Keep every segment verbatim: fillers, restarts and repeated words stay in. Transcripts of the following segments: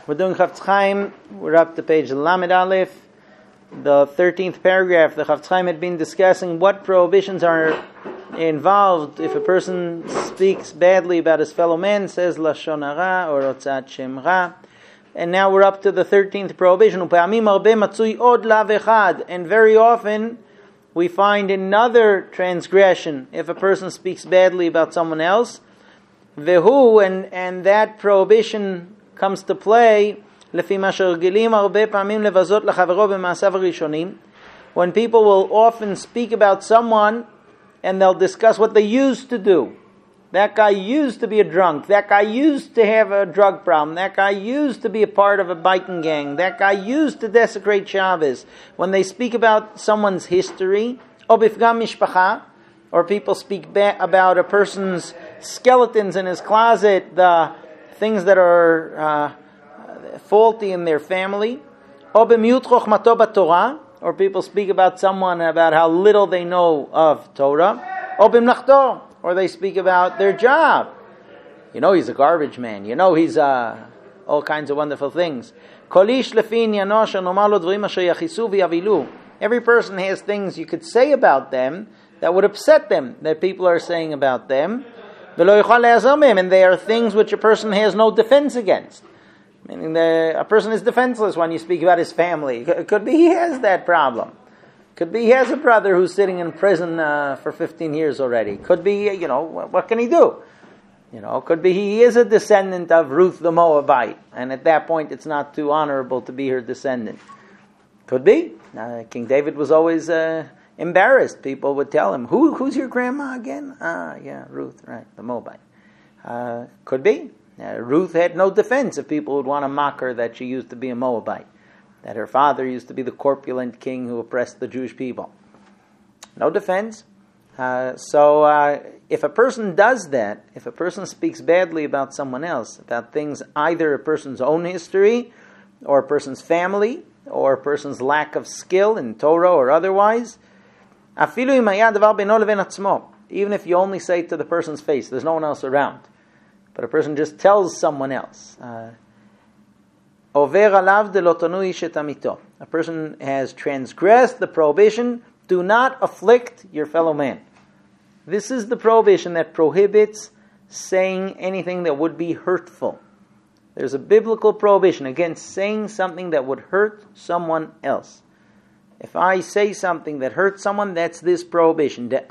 We're doing Chafetz Chaim. We're up to page Lamed Aleph, the thirteenth paragraph. The Chafetz Chaim had been discussing what prohibitions are involved if a person speaks badly about his fellow man, says Lashon Hara or Hotzat Shem Ra. And now we're up to the thirteenth prohibition. And very often we find another transgression if a person speaks badly about someone else. Vehu, and, and that prohibition comes to play when people will often speak about someone and they'll discuss what they used to do. That guy used to be a drunk. That guy used to have a drug problem. That guy used to be a part of a biking gang. That guy used to desecrate Shabbos. When they speak about someone's history, or people speak ba- about a person's skeletons in his closet, the things that are uh, faulty in their family, or people speak about someone about how little they know of Torah, or they speak about their job. You know he's a garbage man. You know he's uh, all kinds of wonderful things. Every person has things you could say about them that would upset them, that people are saying about them. And they are things which a person has no defense against. Meaning the, a person is defenseless when you speak about his family. It could be he has that problem. Could be he has a brother who's sitting in prison uh, for fifteen years already. Could be, you know, what can he do? You know, could be he is a descendant of Ruth the Moabite, and at that point it's not too honorable to be her descendant. Could be. Uh, King David was always uh, embarrassed. People would tell him, Who, who's your grandma again? Ah, yeah, Ruth, right, the Moabite. Uh, could be. Uh, Ruth had no defense if people would want to mock her that she used to be a Moabite, that her father used to be the corpulent king who oppressed the Jewish people. No defense. Uh, so uh, if a person does that, if a person speaks badly about someone else, about things, either a person's own history, or a person's family, or a person's lack of skill in Torah or otherwise, even if you only say it to the person's face, there's no one else around, but a person just tells someone else, uh, a person has transgressed the prohibition, do not afflict your fellow man. This is the prohibition that prohibits saying anything that would be hurtful. There's a biblical prohibition against saying something that would hurt someone else. If I say something that hurts someone, that's this prohibition. The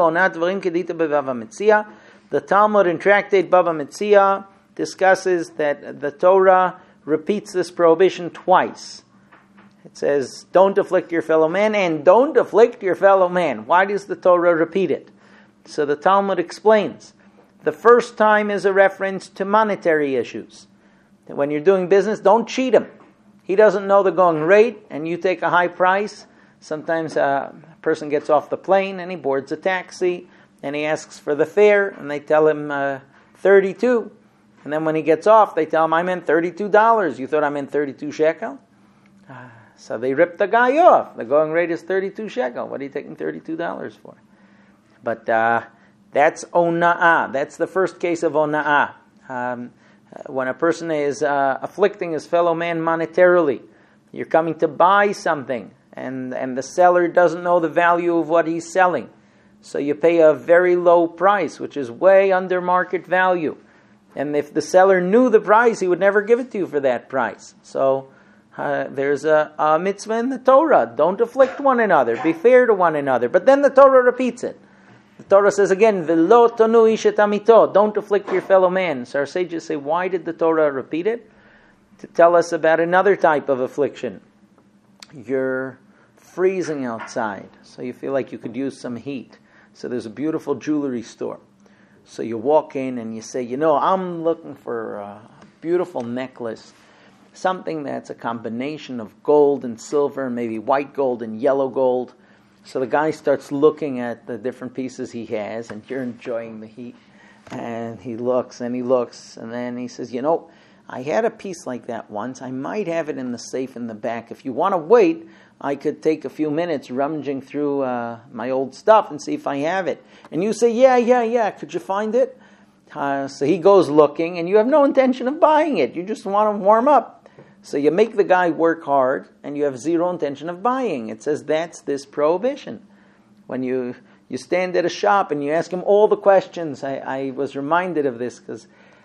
Talmud in Tractate Bava Metzia discusses that the Torah repeats this prohibition twice. It says, don't afflict your fellow man, and don't afflict your fellow man. Why does the Torah repeat it? So the Talmud explains. The first time is a reference to monetary issues. When you're doing business, don't cheat him. He doesn't know the going rate, and you take a high price. Sometimes a person gets off the plane, and he boards a taxi, and he asks for the fare, and they tell him uh, thirty-two. And then when he gets off, they tell him, I meant thirty-two dollars. You thought I meant thirty-two shekel? Uh, so they rip the guy off. The going rate is thirty-two shekel. What are you taking thirty-two dollars for? But uh, that's ona'ah. That's the first case of ona'ah. Um, when a person is uh, afflicting his fellow man monetarily, you're coming to buy something, and, and the seller doesn't know the value of what he's selling. So you pay a very low price, which is way under market value. And if the seller knew the price, he would never give it to you for that price. So uh, there's a, a mitzvah in the Torah. Don't afflict one another. Be fair to one another. But then the Torah repeats it. The Torah says again, V'lo tonu ish et amito. Don't afflict your fellow man. So our sages say, why did the Torah repeat it? To tell us about another type of affliction. You're freezing outside, so you feel like you could use some heat. So there's a beautiful jewelry store. So you walk in and you say, you know, I'm looking for a beautiful necklace, something that's a combination of gold and silver, and maybe white gold and yellow gold. So the guy starts looking at the different pieces he has, and you're enjoying the heat. And he looks and he looks, and then he says, you know, I had a piece like that once. I might have it in the safe in the back. If you want to wait, I could take a few minutes rummaging through uh, my old stuff and see if I have it. And you say, yeah, yeah, yeah, could you find it? Uh, so he goes looking, and you have no intention of buying it. You just want to warm up. So you make the guy work hard, and you have zero intention of buying. It says that's this prohibition. When you you stand at a shop and you ask him all the questions, I, I was reminded of this because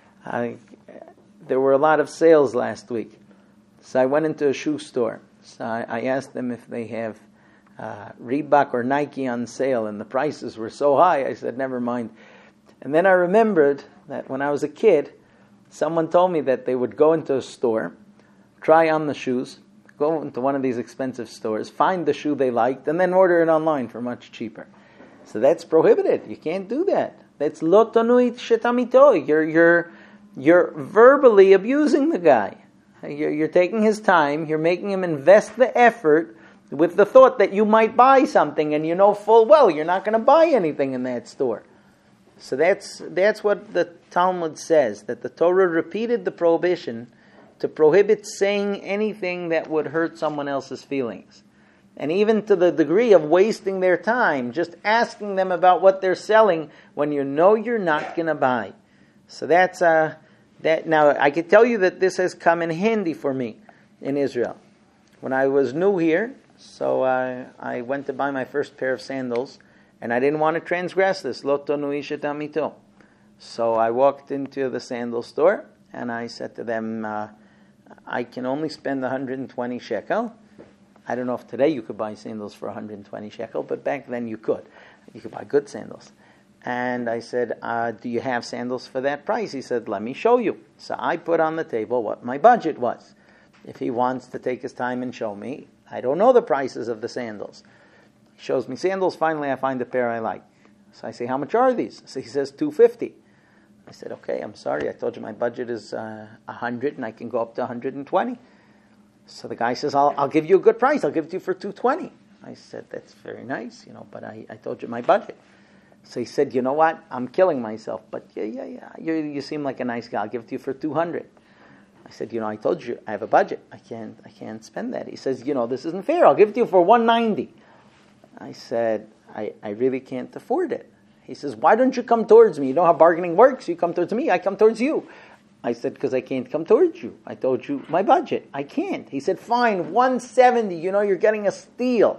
there were a lot of sales last week. So I went into a shoe store. So I, I asked them if they have uh, Reebok or Nike on sale, and the prices were so high, I said, never mind. And then I remembered that when I was a kid, someone told me that they would go into a store, try on the shoes, go into one of these expensive stores, find the shoe they liked, and then order it online for much cheaper. So that's prohibited. You can't do that. That's lo tonui shetamito. You're you're you're verbally abusing the guy. You're, you're taking his time. You're making him invest the effort with the thought that you might buy something, and you know full well you're not going to buy anything in that store. So that's that's what the Talmud says, that the Torah repeated the prohibition to prohibit saying anything that would hurt someone else's feelings. And even to the degree of wasting their time, just asking them about what they're selling when you know you're not going to buy. So that's uh, that. Now, I can tell you that this has come in handy for me in Israel. When I was new here, so uh, I went to buy my first pair of sandals, and I didn't want to transgress this. Lo tonui shetamito. So I walked into the sandal store, and I said to them, uh, I can only spend one hundred twenty shekel. I don't know if today you could buy sandals for one hundred twenty shekel, but back then you could. You could buy good sandals. And I said, uh, do you have sandals for that price? He said, let me show you. So I put on the table what my budget was. If he wants to take his time and show me, I don't know the prices of the sandals. He shows me sandals. Finally, I find a pair I like. So I say, how much are these? So he says, two hundred fifty. I said, okay, I'm sorry. I told you my budget is uh, one hundred, and I can go up to one hundred twenty. So the guy says, I'll, I'll give you a good price. I'll give it to you for two hundred twenty. I said, that's very nice, you know, but I, I told you my budget. So he said, you know what? I'm killing myself, but yeah, yeah, yeah. You, you seem like a nice guy. I'll give it to you for two hundred. I said, you know, I told you I have a budget. I can't, I can't spend that. He says, you know, this isn't fair. I'll give it to you for one hundred ninety. I said, I, I really can't afford it. He says, why don't you come towards me? You know how bargaining works. You come towards me, I come towards you. I said, because I can't come towards you. I told you my budget. I can't. He said, fine, one hundred seventy. You know, you're getting a steal.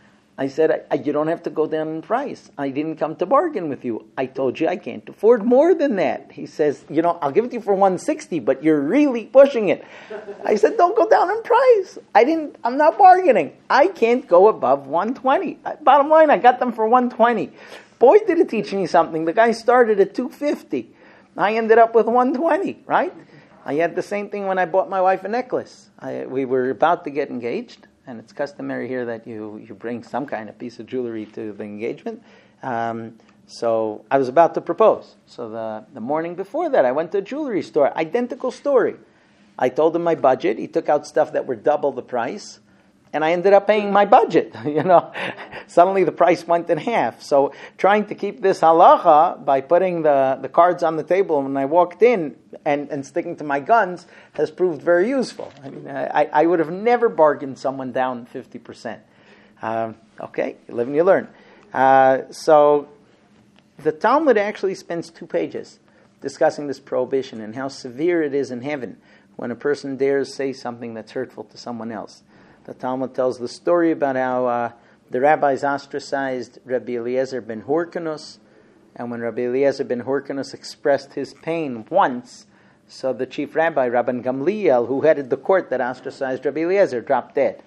I said, I, I, you don't have to go down in price. I didn't come to bargain with you. I told you I can't afford more than that. He says, you know, I'll give it to you for one hundred sixty, but you're really pushing it. I said, don't go down in price. I didn't, I'm not bargaining. I can't go above one hundred twenty. Bottom line, I got them for one hundred twenty. Boy, did it teach me something. The guy started at two hundred fifty. I ended up with one hundred twenty, right? I had the same thing when I bought my wife a necklace. I, we were about to get engaged, and it's customary here that you, you bring some kind of piece of jewelry to the engagement. Um, so I was about to propose. So the, the morning before that, I went to a jewelry store. Identical story. I told him my budget. He took out stuff that were double the price. And I ended up paying my budget, you know. Suddenly the price went in half. So trying to keep this halacha by putting the, the cards on the table when I walked in and, and sticking to my guns has proved very useful. I mean, I, I would have never bargained someone down fifty percent. Um, okay, you live and you learn. Uh, so the Talmud actually spends two pages discussing this prohibition and how severe it is in heaven when a person dares say something that's hurtful to someone else. The Talmud tells the story about how uh, the rabbis ostracized Rabbi Eliezer ben Hyrcanus, and when Rabbi Eliezer ben Hyrcanus expressed his pain once, so the chief rabbi, Rabban Gamliel, who headed the court that ostracized Rabbi Eliezer, dropped dead.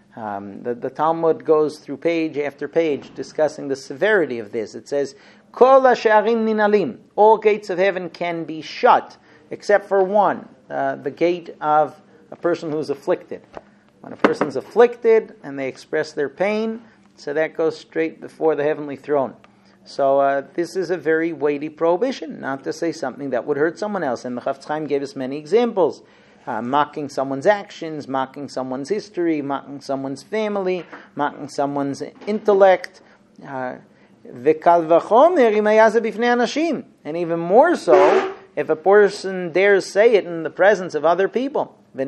Um, the, the Talmud goes through page after page discussing the severity of this. It says, Kol ha'sharim ninalim, all gates of heaven can be shut, except for one, uh, the gate of a person who's afflicted. When a person's afflicted and they express their pain, so that goes straight before the heavenly throne. So uh, this is a very weighty prohibition, not to say something that would hurt someone else. And the Chafetz Chaim gave us many examples. Uh, mocking someone's actions, mocking someone's history, mocking someone's family, mocking someone's intellect. Uh, V'kal v'chomer im hayah bifnei anashim. And even more so, if a person dares say it in the presence of other people. So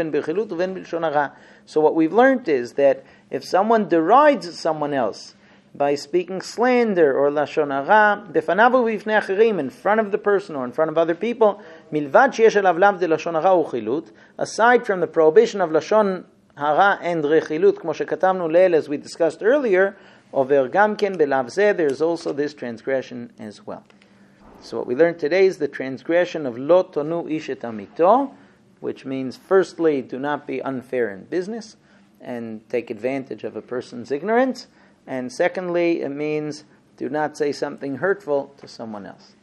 what we've learned is that if someone derides someone else by speaking slander or lashon hara, defanav u'bifnei acherim, in front of the person or in front of other people, milvad sheyesh alav lav de lashon hara uchilut, aside from the prohibition of lashon hara and rechilut, kmo shekatamnu leil, as we discussed earlier, over gamken belav zeh, there is also this transgression as well. So what we learned today is the transgression of lo tonu ish et amito, which means, firstly, do not be unfair in business and take advantage of a person's ignorance. And secondly, it means do not say something hurtful to someone else.